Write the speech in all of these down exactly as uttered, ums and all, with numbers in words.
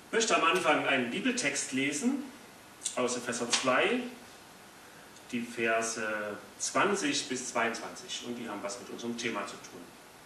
Ich möchte am Anfang einen Bibeltext lesen aus Epheser zwei, die Verse zwanzig bis zweiundzwanzig, und die haben was mit unserem Thema zu tun.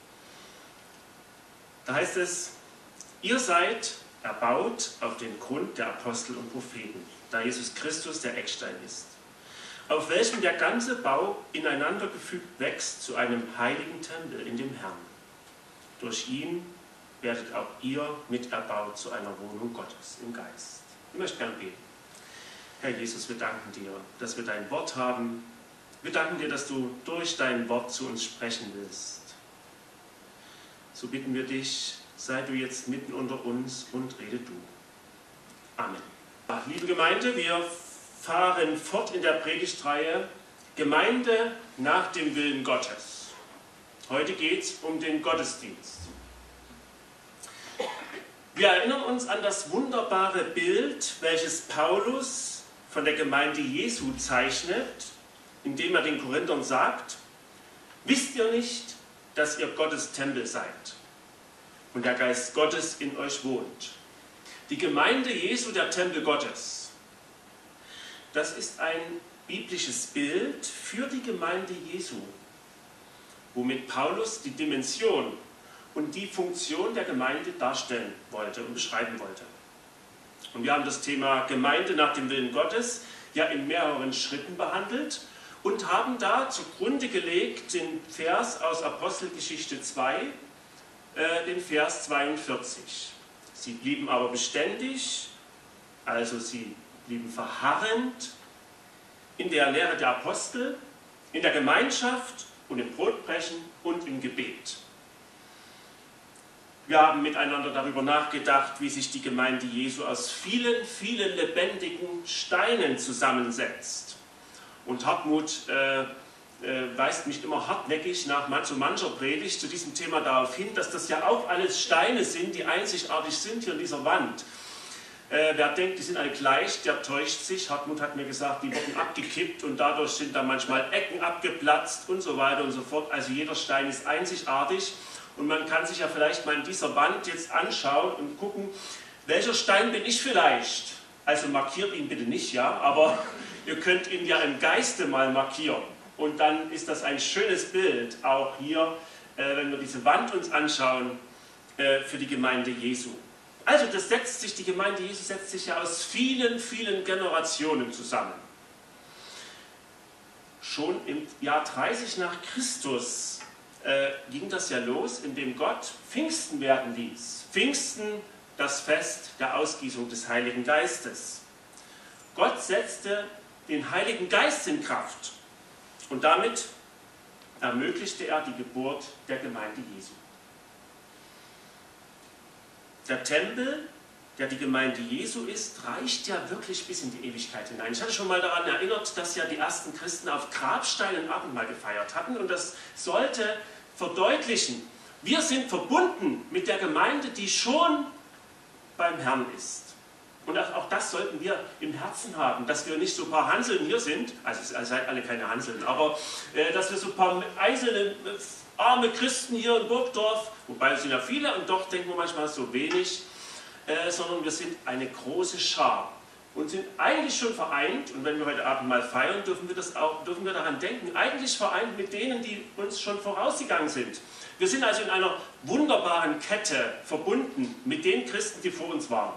Da heißt es: Ihr seid erbaut auf den Grund der Apostel und Propheten, da Jesus Christus der Eckstein ist, auf welchem der ganze Bau ineinander gefügt wächst zu einem heiligen Tempel in dem Herrn. Durch ihn werdet auch ihr miterbaut zu einer Wohnung Gottes im Geist. Ich möchte gerne beten. Herr Jesus, wir danken dir, dass wir dein Wort haben. Wir danken dir, dass du durch dein Wort zu uns sprechen willst. So bitten wir dich, sei du jetzt mitten unter uns und rede du. Amen. Liebe Gemeinde, wir fahren fort in der Predigtreihe Gemeinde nach dem Willen Gottes. Heute geht es um den Gottesdienst. Wir erinnern uns an das wunderbare Bild, welches Paulus von der Gemeinde Jesu zeichnet, indem er den Korinthern sagt: Wisst ihr nicht, dass ihr Gottes Tempel seid und der Geist Gottes in euch wohnt? Die Gemeinde Jesu, der Tempel Gottes, das ist ein biblisches Bild für die Gemeinde Jesu, womit Paulus die Dimension und die Funktion der Gemeinde darstellen wollte und beschreiben wollte. Und wir haben das Thema Gemeinde nach dem Willen Gottes ja in mehreren Schritten behandelt und haben da zugrunde gelegt den Vers aus Apostelgeschichte zwei, äh, den Vers zweiundvierzig. Sie blieben aber beständig, also sie blieben verharrend in der Lehre der Apostel, in der Gemeinschaft und im Brotbrechen und im Gebet. Wir haben miteinander darüber nachgedacht, wie sich die Gemeinde Jesu aus vielen, vielen lebendigen Steinen zusammensetzt. Und Hartmut äh, äh, weist mich immer hartnäckig nach so mancher Predigt zu diesem Thema darauf hin, dass das ja auch alles Steine sind, die einzigartig sind hier in dieser Wand. Äh, wer denkt, die sind alle gleich, der täuscht sich. Hartmut hat mir gesagt, die wurden abgekippt und dadurch sind da manchmal Ecken abgeplatzt und so weiter und so fort. Also jeder Stein ist einzigartig. Und man kann sich ja vielleicht mal in dieser Wand jetzt anschauen und gucken, welcher Stein bin ich vielleicht? Also markiert ihn bitte nicht, ja, aber ihr könnt ihn ja im Geiste mal markieren. Und dann ist das ein schönes Bild, auch hier, äh, wenn wir diese Wand uns anschauen, äh, für die Gemeinde Jesu. Also das setzt sich, die Gemeinde Jesu setzt sich ja aus vielen, vielen Generationen zusammen. Schon im Jahr dreißig nach Christus Äh, ging das ja los, indem Gott Pfingsten werden ließ. Pfingsten, das Fest der Ausgießung des Heiligen Geistes. Gott setzte den Heiligen Geist in Kraft und damit ermöglichte er die Geburt der Gemeinde Jesu. Der Tempel, der die Gemeinde Jesu ist, reicht ja wirklich bis in die Ewigkeit hinein. Ich hatte schon mal daran erinnert, dass ja die ersten Christen auf Grabsteinen Abendmahl gefeiert hatten, und das sollte verdeutlichen, wir sind verbunden mit der Gemeinde, die schon beim Herrn ist. Und auch das sollten wir im Herzen haben, dass wir nicht so ein paar Hanseln hier sind, also ihr seid alle keine Hanseln, aber äh, dass wir so ein paar einzelne äh, arme Christen hier in Burgdorf, wobei es sind ja viele und doch denken wir manchmal so wenig, äh, sondern wir sind eine große Schar und sind eigentlich schon vereint, und wenn wir heute Abend mal feiern, dürfen wir, das auch, dürfen wir daran denken, eigentlich vereint mit denen, die uns schon vorausgegangen sind. Wir sind also in einer wunderbaren Kette verbunden mit den Christen, die vor uns waren.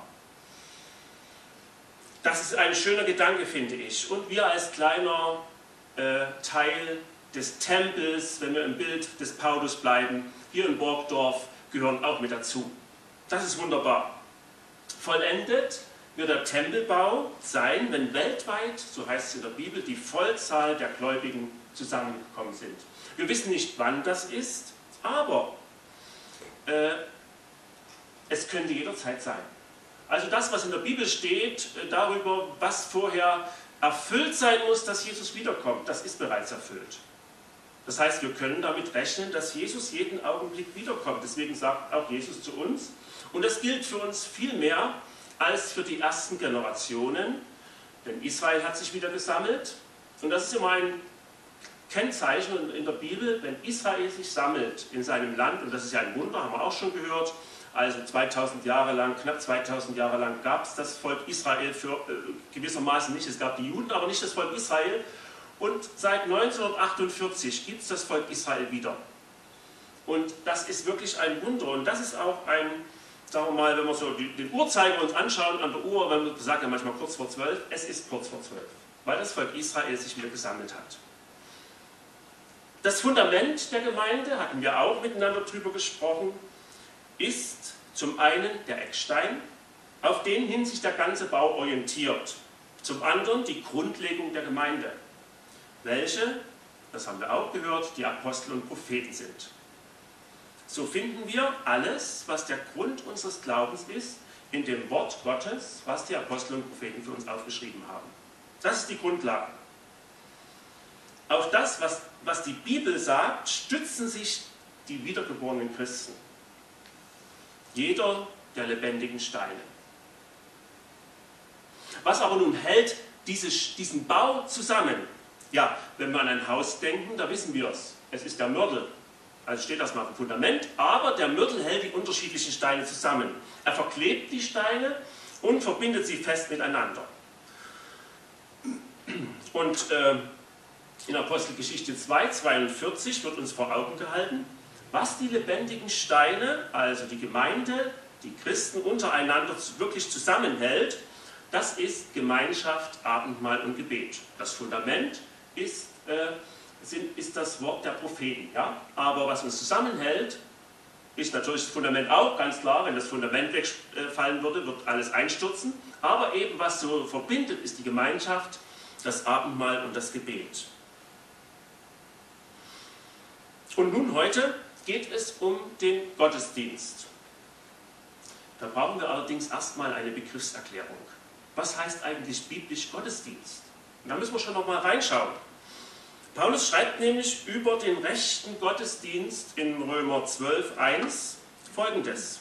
Das ist ein schöner Gedanke, finde ich. Und wir als kleiner äh, Teil des Tempels, wenn wir im Bild des Paulus bleiben, hier in Burgdorf, gehören auch mit dazu. Das ist wunderbar. Vollendet wird der Tempelbau sein, wenn weltweit, so heißt es in der Bibel, die Vollzahl der Gläubigen zusammengekommen sind. Wir wissen nicht, wann das ist, aber äh, es könnte jederzeit sein. Also das, was in der Bibel steht, äh, darüber, was vorher erfüllt sein muss, dass Jesus wiederkommt, das ist bereits erfüllt. Das heißt, wir können damit rechnen, dass Jesus jeden Augenblick wiederkommt. Deswegen sagt auch Jesus zu uns, und das gilt für uns viel mehr als für die ersten Generationen, denn Israel hat sich wieder gesammelt, und das ist immer ein Kennzeichen in der Bibel, wenn Israel sich sammelt in seinem Land, und das ist ja ein Wunder, haben wir auch schon gehört, Also zweitausend Jahre lang, knapp zweitausend Jahre lang gab es das Volk Israel für äh, gewissermaßen nicht. Es gab die Juden, aber nicht das Volk Israel. Und seit neunzehnhundertachtundvierzig gibt es das Volk Israel wieder. Und das ist wirklich ein Wunder. Und das ist auch ein, sagen wir mal, wenn wir so den Uhrzeiger uns anschauen an der Uhr, wenn wir sagen ja manchmal kurz vor zwölf, es ist kurz vor zwölf, weil das Volk Israel sich wieder gesammelt hat. Das Fundament der Gemeinde, hatten wir auch miteinander drüber gesprochen, ist zum einen der Eckstein, auf den hin sich der ganze Bau orientiert. Zum anderen die Grundlegung der Gemeinde, welche, das haben wir auch gehört, die Apostel und Propheten sind. So finden wir alles, was der Grund unseres Glaubens ist, in dem Wort Gottes, was die Apostel und Propheten für uns aufgeschrieben haben. Das ist die Grundlage. Auf das, was, was die Bibel sagt, stützen sich die wiedergeborenen Christen. Jeder der lebendigen Steine. Was aber nun hält diese, diesen Bau zusammen? Ja, wenn wir an ein Haus denken, da wissen wir es. Es ist der Mörtel. Also steht das mal auf dem Fundament, aber der Mörtel hält die unterschiedlichen Steine zusammen. Er verklebt die Steine und verbindet sie fest miteinander. Und äh, in Apostelgeschichte zwei, zweiundvierzig wird uns vor Augen gehalten, was die lebendigen Steine, also die Gemeinde, die Christen untereinander wirklich zusammenhält. Das ist Gemeinschaft, Abendmahl und Gebet. Das Fundament ist, äh, sind, ist das Wort der Propheten. Ja? Aber was uns zusammenhält, ist natürlich das Fundament auch, ganz klar. Wenn das Fundament wegfallen würde, wird alles einstürzen. Aber eben was so verbindet, ist die Gemeinschaft, das Abendmahl und das Gebet. Und nun heute geht es um den Gottesdienst. Da brauchen wir allerdings erstmal eine Begriffserklärung. Was heißt eigentlich biblisch Gottesdienst? Und da müssen wir schon noch mal reinschauen. Paulus schreibt nämlich über den rechten Gottesdienst in Römer zwölf, eins folgendes.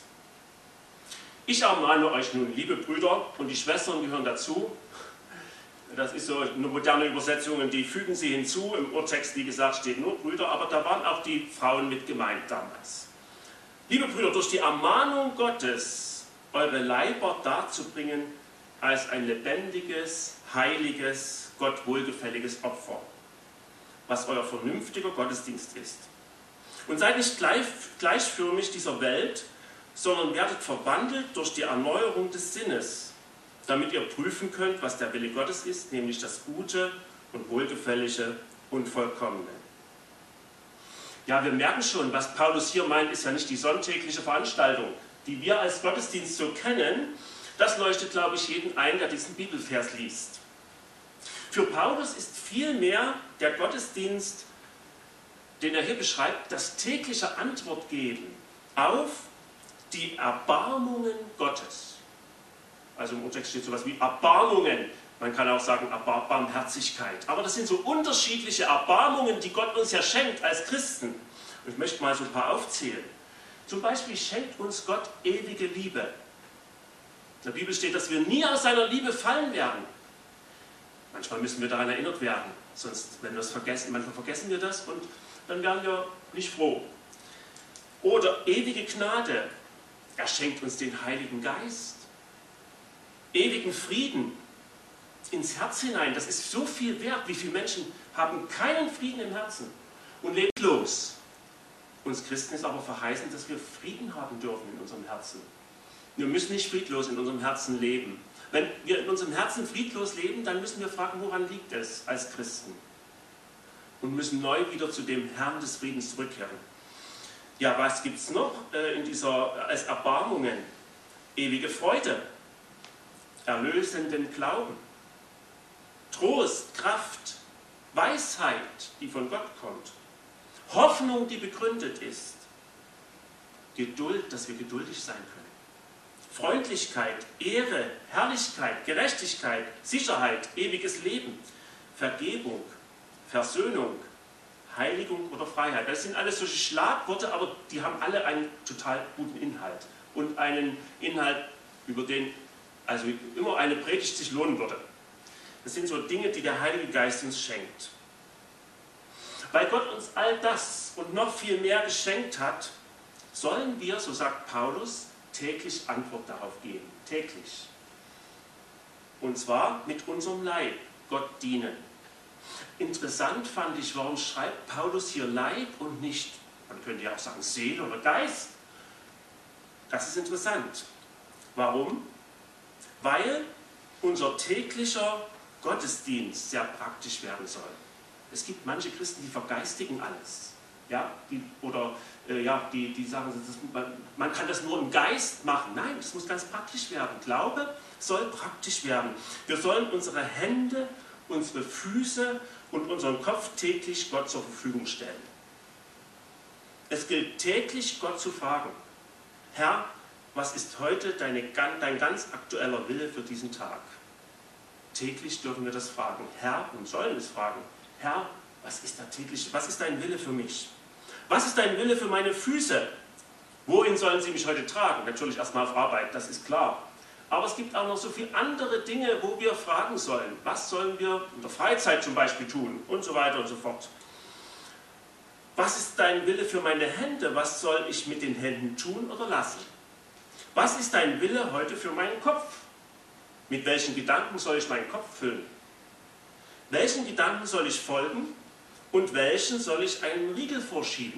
Ich ermahne euch nun, liebe Brüder, und die Schwestern gehören dazu. Das ist so eine moderne Übersetzung, die fügen sie hinzu. Im Urtext, wie gesagt, steht nur Brüder, aber da waren auch die Frauen mit gemeint damals. Liebe Brüder, durch die Ermahnung Gottes, eure Leiber darzubringen als ein lebendiges, heiliges, Gott wohlgefälliges Opfer, was euer vernünftiger Gottesdienst ist. Und seid nicht gleich, gleichförmig dieser Welt, sondern werdet verwandelt durch die Erneuerung des Sinnes, damit ihr prüfen könnt, was der Wille Gottes ist, nämlich das Gute und Wohlgefällige und Vollkommene. Ja, wir merken schon, was Paulus hier meint, ist ja nicht die sonntägliche Veranstaltung, die wir als Gottesdienst so kennen. Das leuchtet, glaube ich, jeden ein, der diesen Bibelvers liest. Für Paulus ist vielmehr der Gottesdienst, den er hier beschreibt, das tägliche Antwort geben auf die Erbarmungen Gottes. Also im Urtext steht sowas wie Erbarmungen. Man kann auch sagen Barmherzigkeit. Aber das sind so unterschiedliche Erbarmungen, die Gott uns ja schenkt als Christen. Und ich möchte mal so ein paar aufzählen. Zum Beispiel schenkt uns Gott ewige Liebe. In der Bibel steht, dass wir nie aus seiner Liebe fallen werden. Manchmal müssen wir daran erinnert werden. Sonst, wenn wir es vergessen, manchmal vergessen wir das und dann werden wir nicht froh. Oder ewige Gnade. Er schenkt uns den Heiligen Geist. Ewigen Frieden ins Herz hinein, das ist so viel wert. Wie viele Menschen haben keinen Frieden im Herzen und leben los? Uns Christen ist aber verheißen, dass wir Frieden haben dürfen in unserem Herzen. Wir müssen nicht friedlos in unserem Herzen leben. Wenn wir in unserem Herzen friedlos leben, dann müssen wir fragen, woran liegt es als Christen? Und müssen neu wieder zu dem Herrn des Friedens zurückkehren. Ja, was gibt es noch äh, in dieser, als Erbarmungen? Ewige Freude. Erlösenden Glauben, Trost, Kraft, Weisheit, die von Gott kommt, Hoffnung, die begründet ist, Geduld, dass wir geduldig sein können, Freundlichkeit, Ehre, Herrlichkeit, Gerechtigkeit, Sicherheit, ewiges Leben, Vergebung, Versöhnung, Heiligung oder Freiheit. Das sind alles solche Schlagworte, aber die haben alle einen total guten Inhalt und einen Inhalt, über den also immer eine Predigt sich lohnen würde. Das sind so Dinge, die der Heilige Geist uns schenkt. Weil Gott uns all das und noch viel mehr geschenkt hat, sollen wir, so sagt Paulus, täglich Antwort darauf geben. Täglich. Und zwar mit unserem Leib Gott dienen. Interessant fand ich, warum schreibt Paulus hier Leib und nicht, man könnte ja auch sagen Seele oder Geist. Das ist interessant. Warum? Weil unser täglicher Gottesdienst sehr praktisch werden soll. Es gibt manche Christen, die vergeistigen alles. Ja, die, oder äh, ja, die, die sagen, das, man, man kann das nur im Geist machen. Nein, das muss ganz praktisch werden. Glaube soll praktisch werden. Wir sollen unsere Hände, unsere Füße und unseren Kopf täglich Gott zur Verfügung stellen. Es gilt täglich, Gott zu fragen: Herr, was ist heute deine, dein ganz aktueller Wille für diesen Tag? Täglich dürfen wir das fragen. Herr, und sollen es fragen: Herr, was ist da täglich, was ist dein Wille für mich? Was ist dein Wille für meine Füße? Wohin sollen sie mich heute tragen? Natürlich erstmal auf Arbeit, das ist klar. Aber es gibt auch noch so viele andere Dinge, wo wir fragen sollen. Was sollen wir in der Freizeit zum Beispiel tun? Und so weiter und so fort. Was ist dein Wille für meine Hände? Was soll ich mit den Händen tun oder lassen? Was ist dein Wille heute für meinen Kopf? Mit welchen Gedanken soll ich meinen Kopf füllen? Welchen Gedanken soll ich folgen und welchen soll ich einen Riegel vorschieben?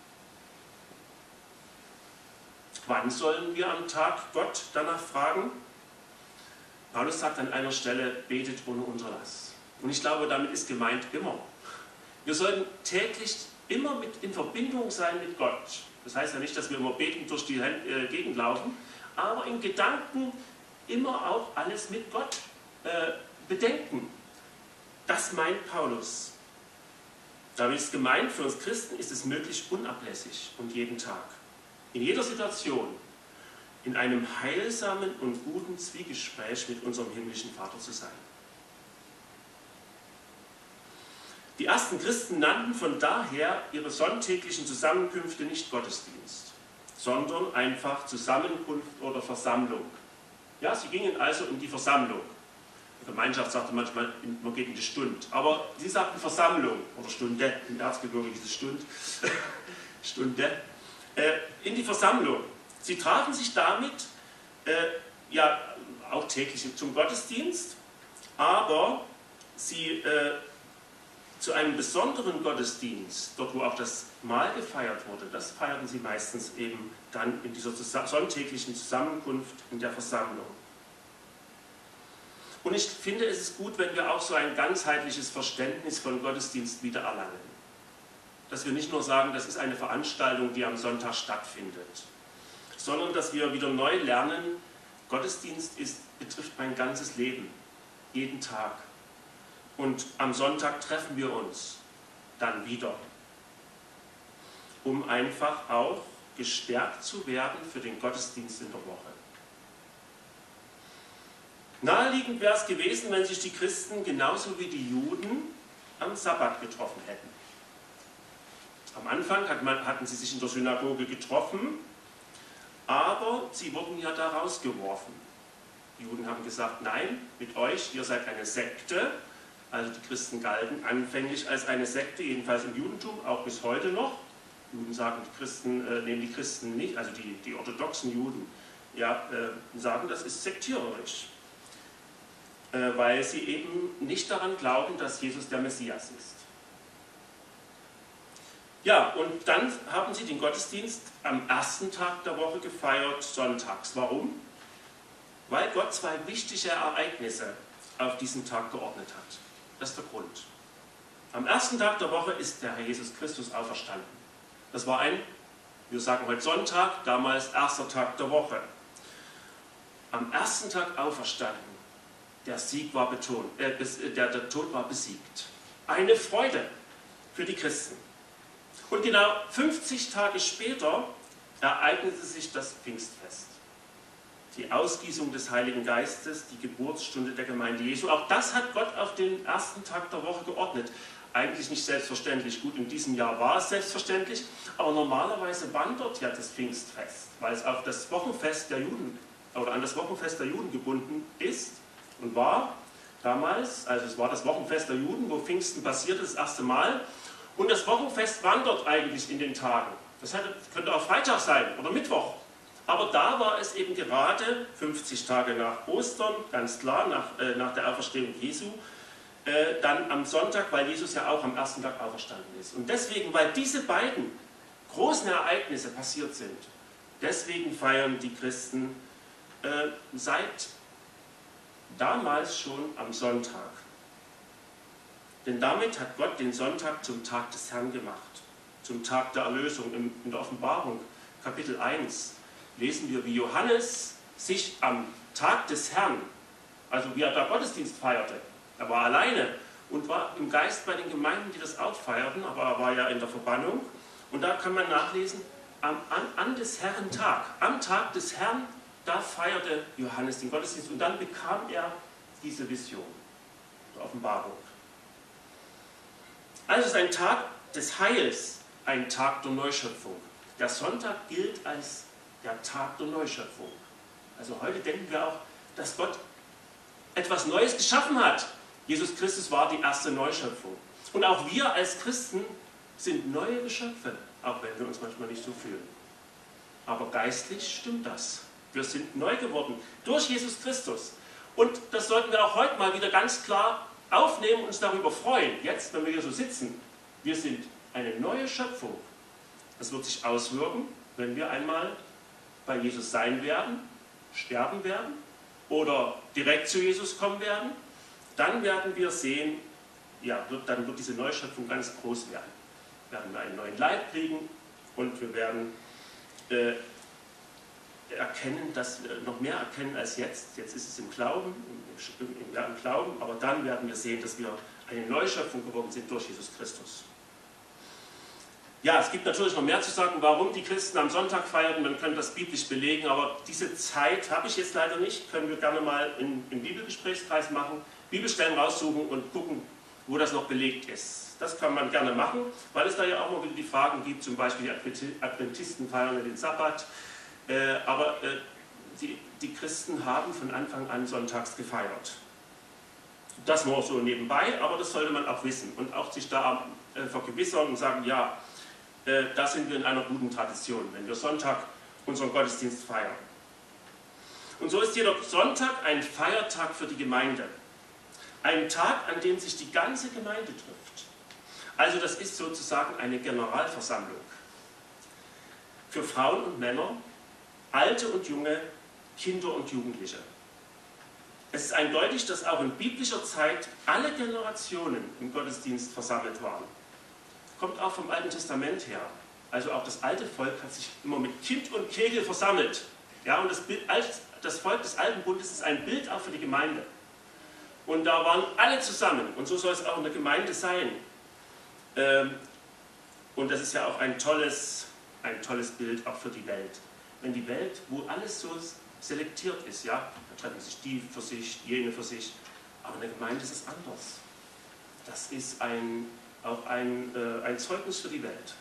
Wann sollen wir am Tag Gott danach fragen? Paulus sagt an einer Stelle: betet ohne Unterlass. Und ich glaube, damit ist gemeint immer. Wir sollten täglich immer mit in Verbindung sein mit Gott. Das heißt ja nicht, dass wir immer betend durch die äh, Gegend laufen, aber in Gedanken immer auch alles mit Gott äh, bedenken. Das meint Paulus. Damit ist gemeint, für uns Christen ist es möglich, unablässig und jeden Tag, in jeder Situation, in einem heilsamen und guten Zwiegespräch mit unserem himmlischen Vater zu sein. Die ersten Christen nannten von daher ihre sonntäglichen Zusammenkünfte nicht Gottesdienst, sondern einfach Zusammenkunft oder Versammlung. Ja, sie gingen also in die Versammlung. Die Gemeinschaft sagte manchmal, man geht in die Stunde. Aber sie sagten Versammlung oder Stunde, im Erzgebirge ist es Stunde. Stunde. Äh, in die Versammlung. Sie trafen sich damit äh, ja auch täglich zum Gottesdienst, aber sie äh, zu einem besonderen Gottesdienst, dort wo auch das Mahl gefeiert wurde, das feierten sie meistens eben dann in dieser sonntäglichen Zusammenkunft in der Versammlung. Und ich finde, es ist gut, wenn wir auch so ein ganzheitliches Verständnis von Gottesdienst wieder erlangen. Dass wir nicht nur sagen, das ist eine Veranstaltung, die am Sonntag stattfindet, sondern dass wir wieder neu lernen, Gottesdienst ist, betrifft mein ganzes Leben, jeden Tag. Und am Sonntag treffen wir uns dann wieder, um einfach auch gestärkt zu werden für den Gottesdienst in der Woche. Naheliegend wäre es gewesen, wenn sich die Christen genauso wie die Juden am Sabbat getroffen hätten. Am Anfang hat man, hatten sie sich in der Synagoge getroffen, aber sie wurden ja da rausgeworfen. Die Juden haben gesagt: Nein, mit euch, ihr seid eine Sekte. Also die Christen galten anfänglich als eine Sekte, jedenfalls im Judentum, auch bis heute noch. Die Juden sagen, die Christen, äh, nehmen die Christen nicht, also die, die orthodoxen Juden, ja, äh, sagen, das ist sektiererisch. Äh, weil sie eben nicht daran glauben, dass Jesus der Messias ist. Ja, und dann haben sie den Gottesdienst am ersten Tag der Woche gefeiert, sonntags. Warum? Weil Gott zwei wichtige Ereignisse auf diesen Tag geordnet hat. Das ist der Grund. Am ersten Tag der Woche ist der Herr Jesus Christus auferstanden. Das war ein, wir sagen heute Sonntag, damals erster Tag der Woche. Am ersten Tag auferstanden. Der Sieg war betont, äh, der, der Tod war besiegt. Eine Freude für die Christen. Und genau fünfzig Tage später ereignete sich das Pfingstfest. Die Ausgießung des Heiligen Geistes, die Geburtsstunde der Gemeinde Jesu. Auch das hat Gott auf den ersten Tag der Woche geordnet. Eigentlich nicht selbstverständlich. Gut, in diesem Jahr war es selbstverständlich, aber normalerweise wandert ja das Pfingstfest, weil es auf das Wochenfest der Juden oder an das Wochenfest der Juden gebunden ist und war damals. Also es war das Wochenfest der Juden, wo Pfingsten passierte, das erste Mal. Und das Wochenfest wandert eigentlich in den Tagen. Das könnte auch Freitag sein oder Mittwoch. Aber da war es eben gerade fünfzig Tage nach Ostern, ganz klar, nach, äh, nach der Auferstehung Jesu, äh, dann am Sonntag, weil Jesus ja auch am ersten Tag auferstanden ist. Und deswegen, weil diese beiden großen Ereignisse passiert sind, deswegen feiern die Christen äh, seit damals schon am Sonntag. Denn damit hat Gott den Sonntag zum Tag des Herrn gemacht, zum Tag der Erlösung. In der Offenbarung, Kapitel eins, lesen wir, wie Johannes sich am Tag des Herrn, also wie er da Gottesdienst feierte, er war alleine und war im Geist bei den Gemeinden, die das auch feierten, aber er war ja in der Verbannung. Und da kann man nachlesen, am, an, an des Herrn Tag, am Tag des Herrn, da feierte Johannes den Gottesdienst und dann bekam er diese Vision, der Offenbarung. Also es ist ein Tag des Heils, ein Tag der Neuschöpfung. Der Sonntag gilt als der Tag der Neuschöpfung. Also heute denken wir auch, dass Gott etwas Neues geschaffen hat. Jesus Christus war die erste Neuschöpfung. Und auch wir als Christen sind neue Geschöpfe, auch wenn wir uns manchmal nicht so fühlen. Aber geistlich stimmt das. Wir sind neu geworden durch Jesus Christus. Und das sollten wir auch heute mal wieder ganz klar aufnehmen und uns darüber freuen. Jetzt, wenn wir hier so sitzen, wir sind eine neue Schöpfung. Das wird sich auswirken, wenn wir einmal bei Jesus sein werden, sterben werden oder direkt zu Jesus kommen werden. Dann werden wir sehen, ja, wird, dann wird diese Neuschöpfung ganz groß werden. Wir werden einen neuen Leib kriegen und wir werden äh, erkennen, dass wir noch mehr erkennen als jetzt. Jetzt ist es im Glauben, im, im, im Glauben, aber dann werden wir sehen, dass wir eine Neuschöpfung geworden sind durch Jesus Christus. Ja, es gibt natürlich noch mehr zu sagen, warum die Christen am Sonntag feierten. Man könnte das biblisch belegen, aber diese Zeit habe ich jetzt leider nicht. Können wir gerne mal in, im Bibelgesprächskreis machen, Bibelstellen raussuchen und gucken, wo das noch belegt ist. Das kann man gerne machen, weil es da ja auch mal wieder die Fragen gibt, zum Beispiel die Adventisten feiern den Sabbat. Äh, aber äh, die, die Christen haben von Anfang an sonntags gefeiert. Das nur so nebenbei, aber das sollte man auch wissen und auch sich da äh, vergewissern und sagen, ja, äh, da sind wir in einer guten Tradition, wenn wir Sonntag unseren Gottesdienst feiern. Und so ist jeder Sonntag ein Feiertag für die Gemeinde. Ein Tag, an dem sich die ganze Gemeinde trifft. Also das ist sozusagen eine Generalversammlung. Für Frauen und Männer, Alte und Junge, Kinder und Jugendliche. Es ist eindeutig, dass auch in biblischer Zeit alle Generationen im Gottesdienst versammelt waren. Kommt auch vom Alten Testament her. Also auch das alte Volk hat sich immer mit Kind und Kegel versammelt. Ja, und das, Bild, das Volk des Alten Bundes ist ein Bild auch für die Gemeinde. Und da waren alle zusammen. Und so soll es auch in der Gemeinde sein. Und das ist ja auch ein tolles, ein tolles Bild auch für die Welt. Wenn die Welt, wo alles so selektiert ist, ja, da treffen sich die für sich, jene für sich, aber in der Gemeinde ist es anders. Das ist ein, auch ein, äh, ein Zeugnis für die Welt.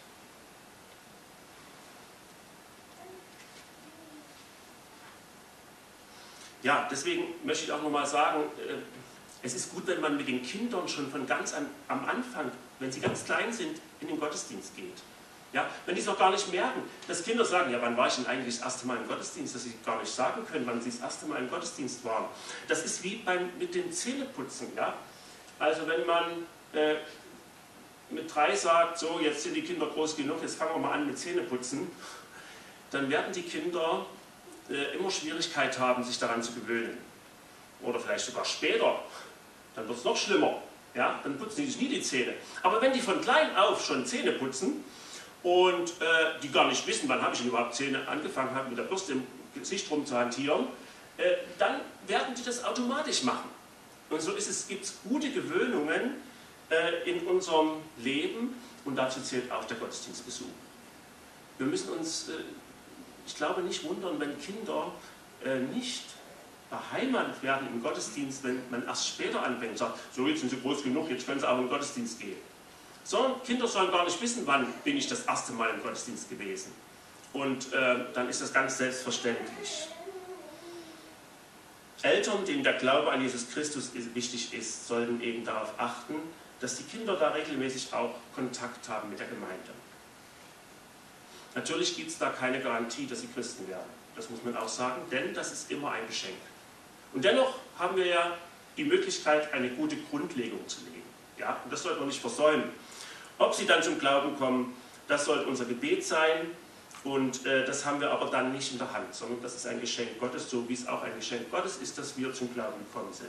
Ja, deswegen möchte ich auch nochmal sagen, äh, es ist gut, wenn man mit den Kindern schon von ganz an, am Anfang, wenn sie ganz klein sind, in den Gottesdienst geht. Ja, wenn die es noch gar nicht merken, dass Kinder sagen, ja, wann war ich denn eigentlich das erste Mal im Gottesdienst, dass sie gar nicht sagen können, wann sie das erste Mal im Gottesdienst waren. Das ist wie beim, mit dem Zähneputzen. Ja? Also wenn man äh, mit drei sagt, so, jetzt sind die Kinder groß genug, jetzt fangen wir mal an mit Zähneputzen, dann werden die Kinder äh, immer Schwierigkeit haben, sich daran zu gewöhnen. Oder vielleicht sogar später, dann wird es noch schlimmer. Ja? Dann putzen die sich nie die Zähne. Aber wenn die von klein auf schon Zähne putzen, und äh, die gar nicht wissen, wann habe ich denn überhaupt Zähne angefangen habe, mit der Bürste im Gesicht rumzuhantieren, äh, dann werden die das automatisch machen. Und so ist es, gibt es gute Gewöhnungen äh, in unserem Leben und dazu zählt auch der Gottesdienstbesuch. Wir müssen uns, äh, ich glaube, nicht wundern, wenn Kinder äh, nicht beheimatet werden im Gottesdienst, wenn man erst später anfängt und sagt, so jetzt sind sie groß genug, jetzt können sie auch im Gottesdienst gehen. Sondern Kinder sollen gar nicht wissen, wann bin ich das erste Mal im Gottesdienst gewesen. Und äh, dann ist das ganz selbstverständlich. Eltern, denen der Glaube an Jesus Christus wichtig ist, sollten eben darauf achten, dass die Kinder da regelmäßig auch Kontakt haben mit der Gemeinde. Natürlich gibt es da keine Garantie, dass sie Christen werden. das muss man auch sagen, denn das ist immer ein Geschenk. Und dennoch haben wir ja die Möglichkeit, eine gute Grundlegung zu legen. Ja? Und das sollten wir nicht versäumen. Ob sie dann zum Glauben kommen, das sollte unser Gebet sein. Und äh, das haben wir aber dann nicht in der Hand, sondern das ist ein Geschenk Gottes, so wie es auch ein Geschenk Gottes ist, dass wir zum Glauben gekommen sind.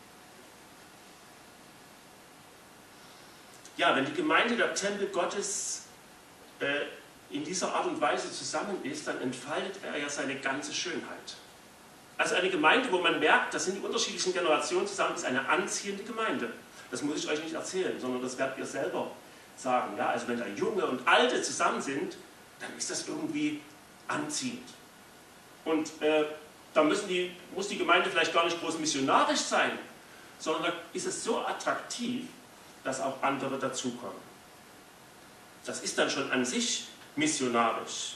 Ja, wenn die Gemeinde der Tempel Gottes äh, in dieser Art und Weise zusammen ist, dann entfaltet er ja seine ganze Schönheit. Also eine Gemeinde, wo man merkt, das sind die unterschiedlichen Generationen zusammen, ist eine anziehende Gemeinde. Das muss ich euch nicht erzählen, sondern das werdet ihr selber sagen. Ja? Also wenn da Junge und Alte zusammen sind, dann ist das irgendwie anziehend. Und äh, da müssen die, muss die Gemeinde vielleicht gar nicht groß missionarisch sein, sondern da ist es so attraktiv, dass auch andere dazukommen. Das ist dann schon an sich missionarisch.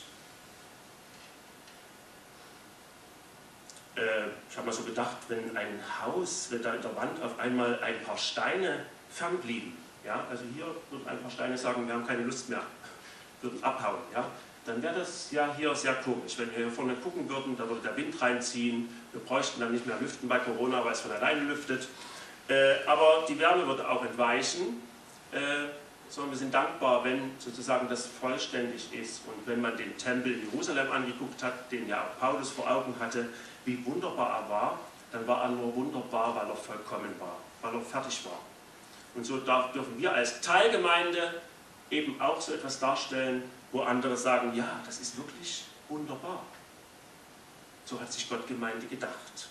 Äh, ich habe mal so gedacht, wenn ein Haus, wenn da in der Wand auf einmal ein paar Steine fernblieben, ja, also hier würden ein paar Steine sagen, wir haben keine Lust mehr, würden abhauen, ja, dann wäre das ja hier sehr komisch. Wenn wir hier vorne gucken würden, da würde der Wind reinziehen, wir bräuchten dann nicht mehr lüften bei Corona, weil es von alleine lüftet. Äh, aber die Wärme würde auch entweichen, äh, sondern wir sind dankbar, wenn sozusagen das vollständig ist. Und wenn man den Tempel in Jerusalem angeguckt hat, den ja auch Paulus vor Augen hatte, wie wunderbar er war, dann war er nur wunderbar, weil er vollkommen war, weil er fertig war. Und so darf, dürfen wir als Teilgemeinde eben auch so etwas darstellen, wo andere sagen, ja, das ist wirklich wunderbar. So hat sich Gott Gemeinde gedacht.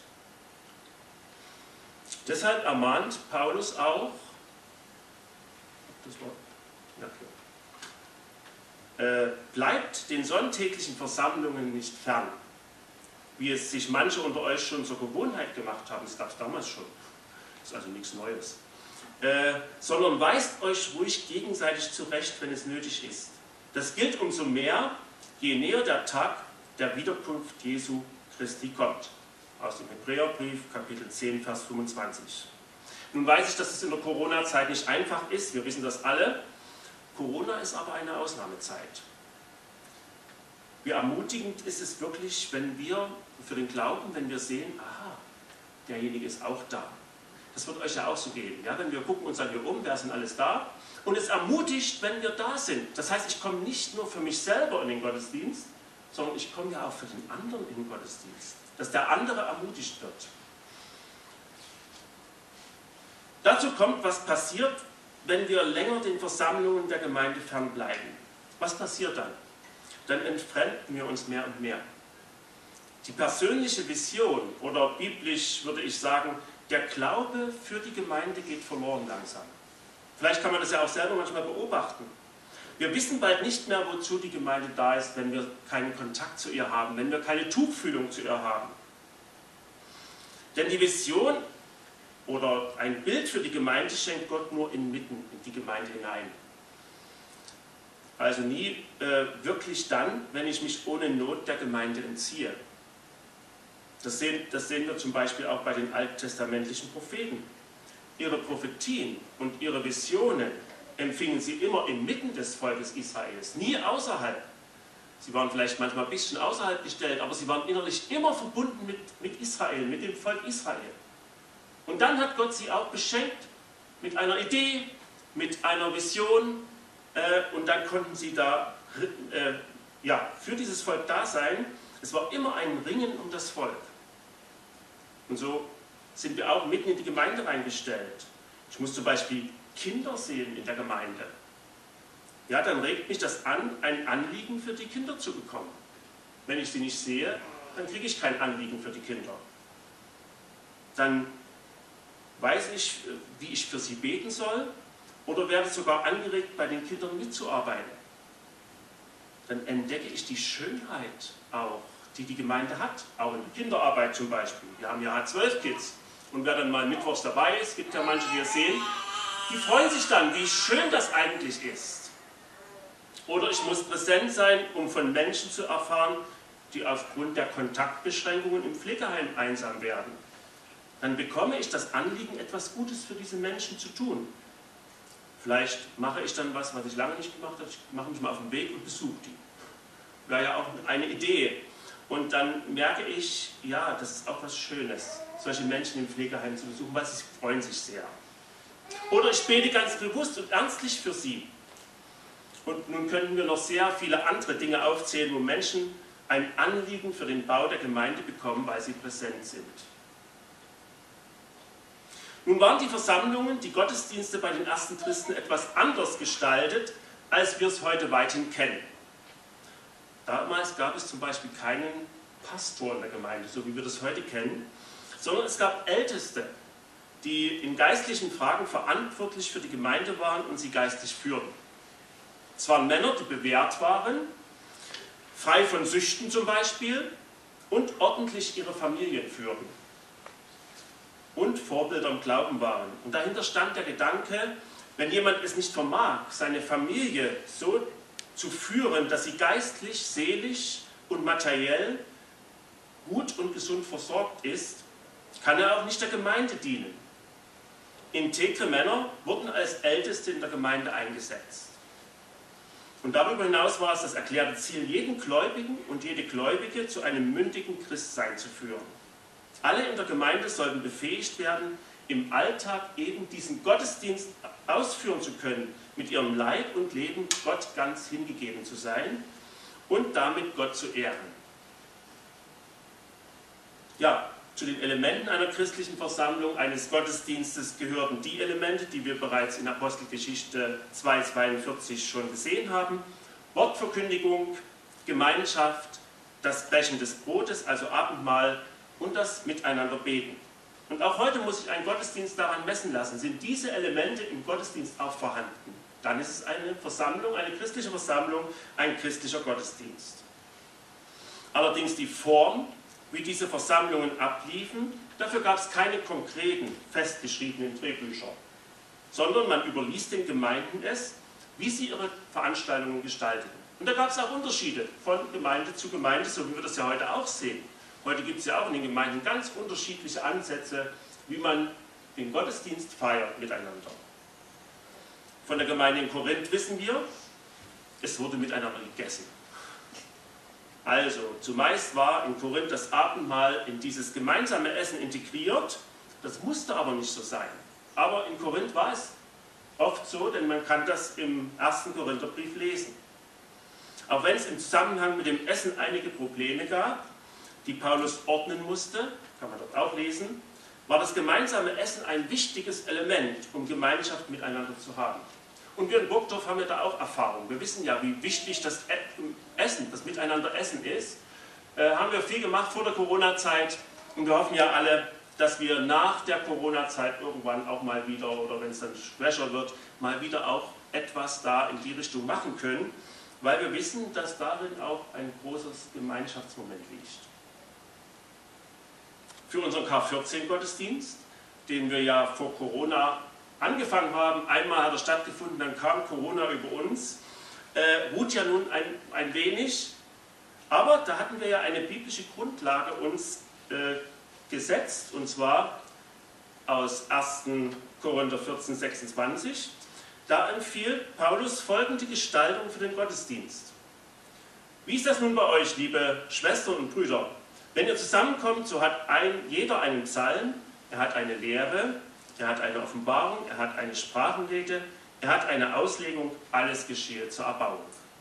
Deshalb ermahnt Paulus auch, das war, ja, klar. Äh, bleibt den sonntäglichen Versammlungen nicht fern, wie es sich manche unter euch schon zur Gewohnheit gemacht haben, das gab es damals schon, das ist also nichts Neues, äh, sondern weist euch ruhig gegenseitig zurecht, wenn es nötig ist. Das gilt umso mehr, je näher der Tag der Wiederkunft Jesu Christi kommt. Aus dem Hebräerbrief, Kapitel zehn, Vers fünfundzwanzig. Nun weiß ich, dass es in der Corona-Zeit nicht einfach ist, wir wissen das alle. Corona ist aber eine Ausnahmezeit. Wie ermutigend ist es wirklich, wenn wir für den Glauben, wenn wir sehen, aha, derjenige ist auch da. Das wird euch ja auch so gehen. Ja? Wenn wir gucken uns dann hier um, wer sind alles da? Und es ermutigt, wenn wir da sind. Das heißt, ich komme nicht nur für mich selber in den Gottesdienst, sondern ich komme ja auch für den anderen in den Gottesdienst. Dass der andere ermutigt wird. Dazu kommt, was passiert, wenn wir länger den Versammlungen der Gemeinde fernbleiben. Was passiert dann? Dann entfremden wir uns mehr und mehr. Die persönliche Vision, oder biblisch würde ich sagen, der Glaube für die Gemeinde geht verloren langsam. Vielleicht kann man das ja auch selber manchmal beobachten. Wir wissen bald nicht mehr, wozu die Gemeinde da ist, wenn wir keinen Kontakt zu ihr haben, wenn wir keine Tuchfühlung zu ihr haben. Denn die Vision oder ein Bild für die Gemeinde schenkt Gott nur inmitten in die Gemeinde hinein. Also nie äh, wirklich dann, wenn ich mich ohne Not der Gemeinde entziehe. Das sehen, das sehen wir zum Beispiel auch bei den alttestamentlichen Propheten. Ihre Prophetien und ihre Visionen empfingen sie immer inmitten des Volkes Israels, nie außerhalb. Sie waren vielleicht manchmal ein bisschen außerhalb gestellt, aber sie waren innerlich immer verbunden mit, mit Israel, mit dem Volk Israel. Und dann hat Gott sie auch beschenkt mit einer Idee, mit einer Vision, äh, und dann konnten sie da äh, ja, für dieses Volk da sein. Es war immer ein Ringen um das Volk. Und so sind wir auch mitten in die Gemeinde reingestellt. Ich muss zum Beispiel Kinder sehen in der Gemeinde. Ja, dann regt mich das an, ein Anliegen für die Kinder zu bekommen. Wenn ich sie nicht sehe, dann kriege ich kein Anliegen für die Kinder. Dann weiß ich, wie ich für sie beten soll, oder werde sogar angeregt, bei den Kindern mitzuarbeiten. Dann entdecke ich die Schönheit auch, die die Gemeinde hat, auch in der Kinderarbeit zum Beispiel. Wir haben ja zwölf Kids. Und wer dann mal mittwochs dabei ist, gibt ja manche, die es sehen, die freuen sich dann, wie schön das eigentlich ist. Oder ich muss präsent sein, um von Menschen zu erfahren, die aufgrund der Kontaktbeschränkungen im Pflegeheim einsam werden. Dann bekomme ich das Anliegen, etwas Gutes für diese Menschen zu tun. Vielleicht mache ich dann was, was ich lange nicht gemacht habe. Ich mache mich mal auf den Weg und besuche die. Wäre ja auch eine Idee. Und dann merke ich, ja, das ist auch was Schönes, solche Menschen im Pflegeheim zu besuchen, weil sie freuen sich sehr. Oder ich bete ganz bewusst und ernstlich für sie. Und nun könnten wir noch sehr viele andere Dinge aufzählen, wo Menschen ein Anliegen für den Bau der Gemeinde bekommen, weil sie präsent sind. Nun waren die Versammlungen, die Gottesdienste bei den ersten Christen etwas anders gestaltet, als wir es heute weithin kennen. Damals gab es zum Beispiel keinen Pastor in der Gemeinde, so wie wir das heute kennen, sondern es gab Älteste, die in geistlichen Fragen verantwortlich für die Gemeinde waren und sie geistlich führten. Es waren Männer, die bewährt waren, frei von Süchten zum Beispiel, und ordentlich ihre Familien führten und Vorbilder im Glauben waren. Und dahinter stand der Gedanke, wenn jemand es nicht vermag, seine Familie so zu führen, dass sie geistlich, seelisch und materiell gut und gesund versorgt ist, kann er auch nicht der Gemeinde dienen. Integre Männer wurden als Älteste in der Gemeinde eingesetzt. Und darüber hinaus war es das erklärte Ziel, jeden Gläubigen und jede Gläubige zu einem mündigen Christsein zu führen. Alle in der Gemeinde sollten befähigt werden, im Alltag eben diesen Gottesdienst ausführen zu können, mit ihrem Leib und Leben Gott ganz hingegeben zu sein und damit Gott zu ehren. Ja, zu den Elementen einer christlichen Versammlung, eines Gottesdienstes gehörten die Elemente, die wir bereits in Apostelgeschichte zwei zweiundvierzig schon gesehen haben: Wortverkündigung, Gemeinschaft, das Brechen des Brotes, also Abendmahl, und das Miteinander beten. Und auch heute muss sich ein Gottesdienst daran messen lassen, sind diese Elemente im Gottesdienst auch vorhanden. Dann ist es eine Versammlung, eine christliche Versammlung, ein christlicher Gottesdienst. Allerdings die Form, wie diese Versammlungen abliefen, dafür gab es keine konkreten, festgeschriebenen Drehbücher, sondern man überließ den Gemeinden es, wie sie ihre Veranstaltungen gestalteten. Und da gab es auch Unterschiede von Gemeinde zu Gemeinde, so wie wir das ja heute auch sehen. Heute gibt es ja auch in den Gemeinden ganz unterschiedliche Ansätze, wie man den Gottesdienst feiert miteinander. Von der Gemeinde in Korinth wissen wir, es wurde miteinander gegessen. Also, zumeist war in Korinth das Abendmahl in dieses gemeinsame Essen integriert. Das musste aber nicht so sein. Aber in Korinth war es oft so, denn man kann das im ersten Korintherbrief lesen. Auch wenn es im Zusammenhang mit dem Essen einige Probleme gab, die Paulus ordnen musste, kann man dort auch lesen, war das gemeinsame Essen ein wichtiges Element, um Gemeinschaft miteinander zu haben. Und wir in Burgdorf haben ja da auch Erfahrung. Wir wissen ja, wie wichtig das Essen, das Miteinander Essen ist. Äh, haben wir viel gemacht vor der Corona-Zeit und wir hoffen ja alle, dass wir nach der Corona-Zeit irgendwann auch mal wieder, oder wenn es dann schwächer wird, mal wieder auch etwas da in die Richtung machen können, weil wir wissen, dass darin auch ein großes Gemeinschaftsmoment liegt. Für unseren K vierzehn Gottesdienst, den wir ja vor Corona angefangen haben, einmal hat er stattgefunden, dann kam Corona über uns, äh, ruht ja nun ein, ein wenig, aber da hatten wir ja eine biblische Grundlage uns äh, gesetzt, und zwar aus ersten Korinther vierzehn, sechsundzwanzig. Da empfiehlt Paulus folgende Gestaltung für den Gottesdienst. Wie ist das nun bei euch, liebe Schwestern und Brüder? Wenn ihr zusammenkommt, so hat ein, jeder einen Psalm, er hat eine Lehre, er hat eine Offenbarung, er hat eine Sprachenrede, er hat eine Auslegung, alles geschehe zur Erbauung.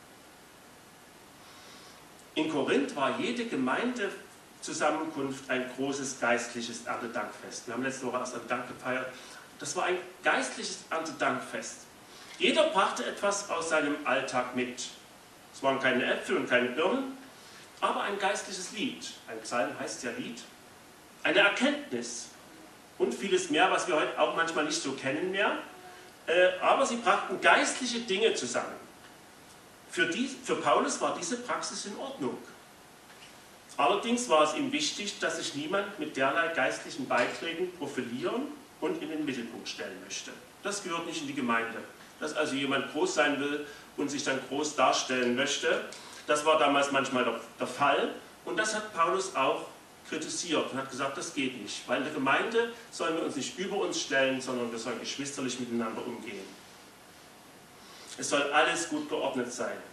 In Korinth war jede Gemeindezusammenkunft ein großes geistliches Erntedankfest. Wir haben letzte Woche erst Dank gefeiert. Das war ein geistliches Erntedankfest. Jeder brachte etwas aus seinem Alltag mit. Es waren keine Äpfel und keine Birnen, aber ein geistliches Lied. Ein Psalm heißt ja Lied. Eine Erkenntnis und vieles mehr, was wir heute auch manchmal nicht so kennen mehr. Äh, aber sie brachten geistliche Dinge zusammen. Für, die, für Paulus war diese Praxis in Ordnung. Allerdings war es ihm wichtig, dass sich niemand mit derlei geistlichen Beiträgen profilieren und in den Mittelpunkt stellen möchte. Das gehört nicht in die Gemeinde. Dass also jemand groß sein will und sich dann groß darstellen möchte, das war damals manchmal der, der Fall, und das hat Paulus auch kritisiert und hat gesagt, das geht nicht, weil in der Gemeinde sollen wir uns nicht über uns stellen, sondern wir sollen geschwisterlich miteinander umgehen. Es soll alles gut geordnet sein.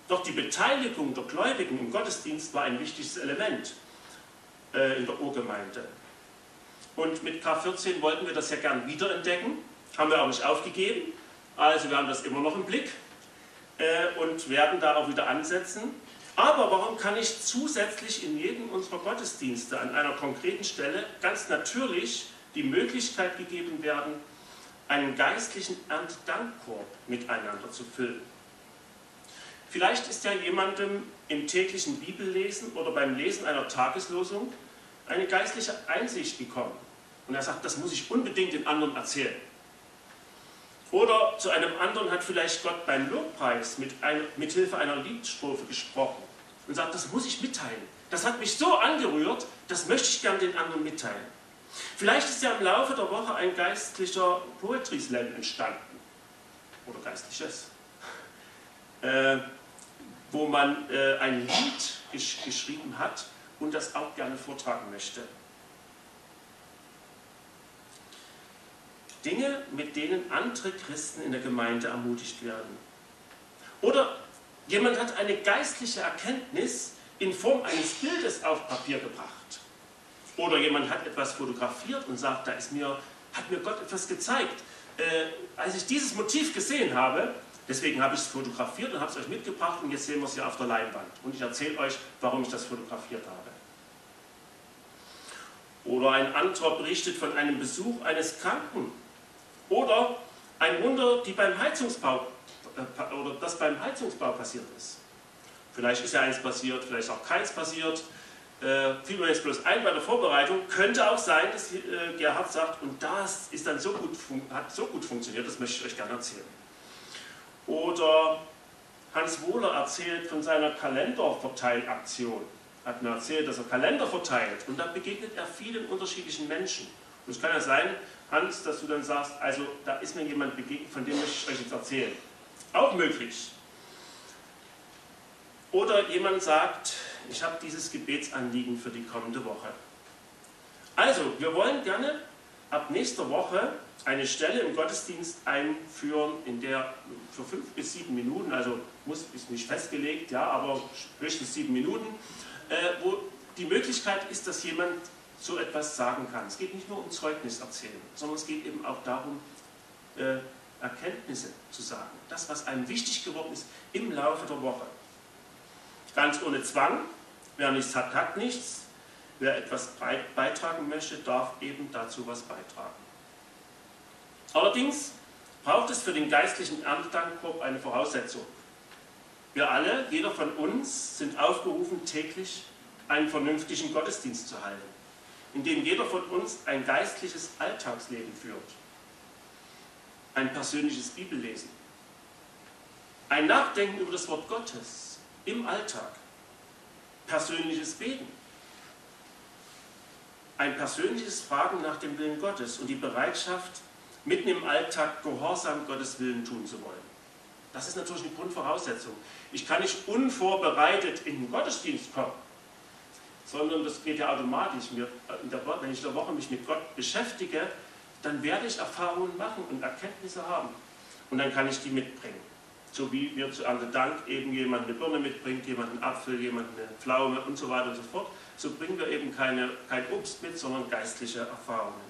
Doch die Beteiligung der Gläubigen im Gottesdienst war ein wichtiges Element äh, in der Urgemeinde. Und mit K vierzehn wollten wir das ja gern wiederentdecken, haben wir auch nicht aufgegeben, also wir haben das immer noch im Blick äh, und werden da auch wieder ansetzen. Aber warum kann nicht zusätzlich in jedem unserer Gottesdienste an einer konkreten Stelle ganz natürlich die Möglichkeit gegeben werden, einen geistlichen Erntedankkorb miteinander zu füllen? Vielleicht ist ja jemandem im täglichen Bibellesen oder beim Lesen einer Tageslosung eine geistliche Einsicht gekommen und er sagt, das muss ich unbedingt den anderen erzählen. Oder zu einem anderen hat vielleicht Gott beim Lobpreis mit, ein, mit Hilfe einer Liedstrophe gesprochen und sagt, das muss ich mitteilen. Das hat mich so angerührt, das möchte ich gern den anderen mitteilen. Vielleicht ist ja im Laufe der Woche ein geistlicher Poetry Slam entstanden. Oder geistliches. Äh, wo man äh, ein Lied gesch geschrieben hat und das auch gerne vortragen möchte. Dinge, mit denen andere Christen in der Gemeinde ermutigt werden. Oder jemand hat eine geistliche Erkenntnis in Form eines Bildes auf Papier gebracht. Oder jemand hat etwas fotografiert und sagt, da ist mir, hat mir Gott etwas gezeigt. Äh, als ich dieses Motiv gesehen habe, deswegen habe ich es fotografiert und habe es euch mitgebracht und jetzt sehen wir es hier auf der Leinwand. Und ich erzähle euch, warum ich das fotografiert habe. Oder ein anderer berichtet von einem Besuch eines Kranken. Oder ein Wunder, die beim Heizungsbau, äh, oder das beim Heizungsbau passiert ist. Vielleicht ist ja eins passiert, vielleicht auch keins passiert. Äh, fiel mir jetzt bloß ein bei der Vorbereitung. Könnte auch sein, dass äh, Gerhard sagt, und das ist dann so gut, hat so gut funktioniert, das möchte ich euch gerne erzählen. Oder Hans Wohler erzählt von seiner Kalenderverteilaktion. Hat mir erzählt, dass er Kalender verteilt und da begegnet er vielen unterschiedlichen Menschen. Und es kann ja sein, Hans, dass du dann sagst, also da ist mir jemand begegnet, von dem möchte ich euch jetzt erzählen. Auch möglich. Oder jemand sagt, ich habe dieses Gebetsanliegen für die kommende Woche. Also, wir wollen gerne ab nächster Woche eine Stelle im Gottesdienst einführen, in der für fünf bis sieben Minuten, also muss, ist nicht festgelegt, ja, aber höchstens sieben Minuten, äh, wo die Möglichkeit ist, dass jemand so etwas sagen kann. Es geht nicht nur um Zeugnis erzählen, sondern es geht eben auch darum, äh, Erkenntnisse zu sagen. Das, was einem wichtig geworden ist im Laufe der Woche. Ganz ohne Zwang. Wer nichts hat, hat nichts. Wer etwas beitragen möchte, darf eben dazu was beitragen. Allerdings braucht es für den geistlichen Erntedankkorb eine Voraussetzung. Wir alle, jeder von uns, sind aufgerufen, täglich einen vernünftigen Gottesdienst zu halten, in dem jeder von uns ein geistliches Alltagsleben führt. Ein persönliches Bibellesen. Ein Nachdenken über das Wort Gottes im Alltag. Persönliches Beten. Ein persönliches Fragen nach dem Willen Gottes und die Bereitschaft, mitten im Alltag gehorsam Gottes Willen tun zu wollen. Das ist natürlich eine Grundvoraussetzung. Ich kann nicht unvorbereitet in den Gottesdienst kommen, sondern das geht ja automatisch. Mir, in der Woche, wenn ich in der Woche mich mit Gott beschäftige, dann werde ich Erfahrungen machen und Erkenntnisse haben. Und dann kann ich die mitbringen. So wie wir zu Erntedank eben jemand eine Birne mitbringt, jemand einen Apfel, jemand eine Pflaume und so weiter und so fort. So bringen wir eben keine, kein Obst mit, sondern geistliche Erfahrungen.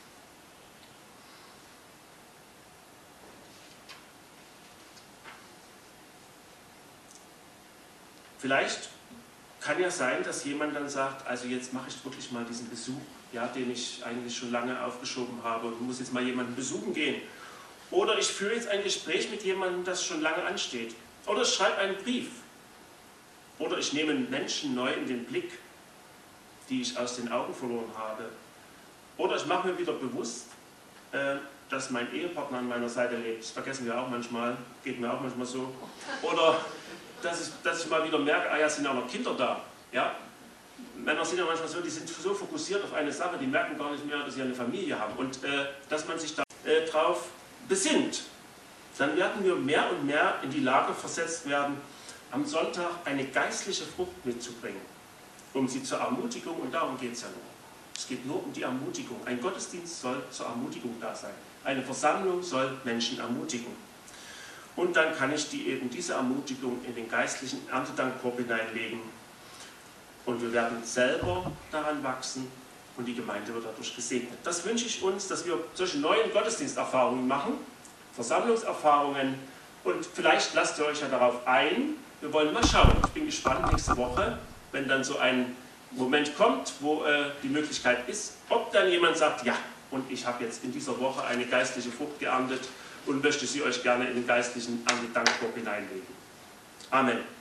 Vielleicht kann ja sein, dass jemand dann sagt, also jetzt mache ich wirklich mal diesen Besuch, ja, den ich eigentlich schon lange aufgeschoben habe und muss jetzt mal jemanden besuchen gehen. Oder ich führe jetzt ein Gespräch mit jemandem, das schon lange ansteht. Oder ich schreibe einen Brief. Oder ich nehme Menschen neu in den Blick, die ich aus den Augen verloren habe. Oder ich mache mir wieder bewusst, äh, dass mein Ehepartner an meiner Seite lebt. Das vergessen wir auch manchmal, geht mir auch manchmal so. Oder dass ich, dass ich mal wieder merke, ah ja, sind auch noch Kinder da. Ja? Männer sind ja manchmal so, die sind so fokussiert auf eine Sache, die merken gar nicht mehr, dass sie eine Familie haben. Und äh, dass man sich da äh, drauf besinnt, dann werden wir mehr und mehr in die Lage versetzt werden, am Sonntag eine geistliche Frucht mitzubringen, um sie zur Ermutigung, und darum geht es ja nur. Es geht nur um die Ermutigung. Ein Gottesdienst soll zur Ermutigung da sein. Eine Versammlung soll Menschen ermutigen. Und dann kann ich die eben diese Ermutigung in den geistlichen Erntedankkorb hineinlegen. Und wir werden selber daran wachsen und die Gemeinde wird dadurch gesegnet. Das wünsche ich uns, dass wir solche neuen Gottesdiensterfahrungen machen, Versammlungserfahrungen. Und vielleicht lasst ihr euch ja darauf ein. Wir wollen mal schauen. Ich bin gespannt nächste Woche, wenn dann so ein Moment kommt, wo äh, die Möglichkeit ist, ob dann jemand sagt, ja, und ich habe jetzt in dieser Woche eine geistliche Frucht geerntet und möchte sie euch gerne in den geistlichen Erntedankkorb hineinlegen. Amen.